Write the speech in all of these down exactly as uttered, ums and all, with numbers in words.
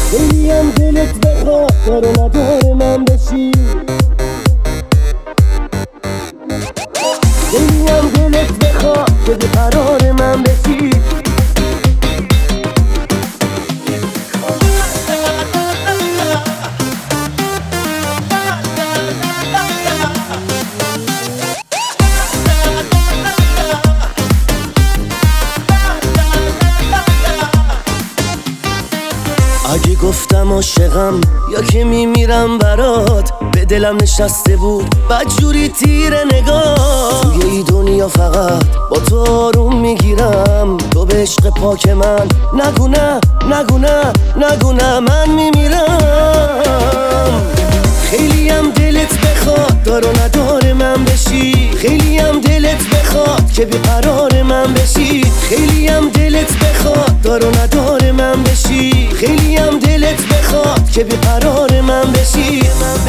خیلیم دلت بخواد دار و ندار من بشی، خیلیم دلت بخواد که بیقرار من بشی. اگه گفتم عاشقم یا که میمیرم برات، به دلم نشسته بود بدجوری تیر نگاه. توی ای دنیا فقط با تو آروم میگیرم، تو به عشق پاک من نگو نه نگو نه نگو نه من میمیرم. خیلیم دلت بخواد دار و ندار من بشی، خیلیم دلت بخواد که بیقرار من بشی، خیلیم دلت بخواد دار و ندار من بشی، خیلیم دلت بخواد که بیقرار من بشی.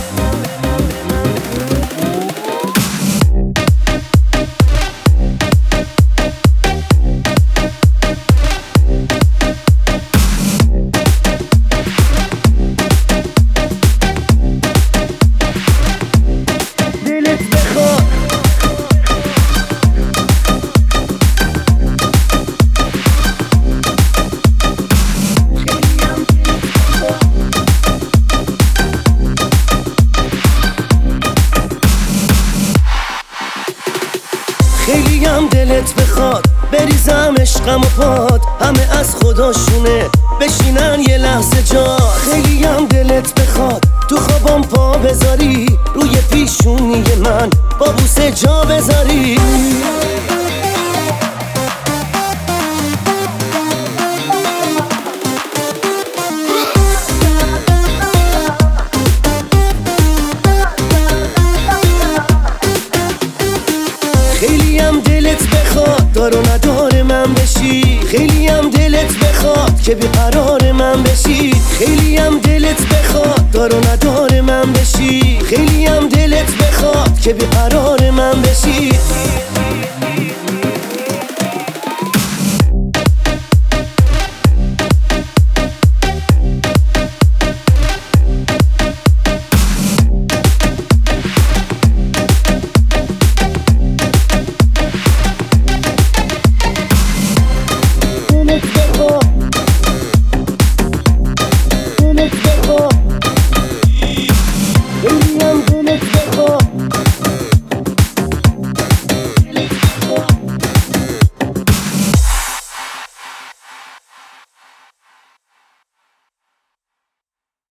خیلیم دلت بخواد بریزم عشقم و پاد، همه از خداشونه بشینن یه لحظه جا. خیلیم دلت بخواد تو خوابم پا بذاری، روی پیشونی من با بوسه جا بذاری. خیلیم دلت بخواد دار و ندار من بشی، خیلیم دلت بخواد که بیقرار من بشی، خیلیم دلت بخواد دار و ندار من بشی، خیلیم دلت بخواد که بیقرار من بشی.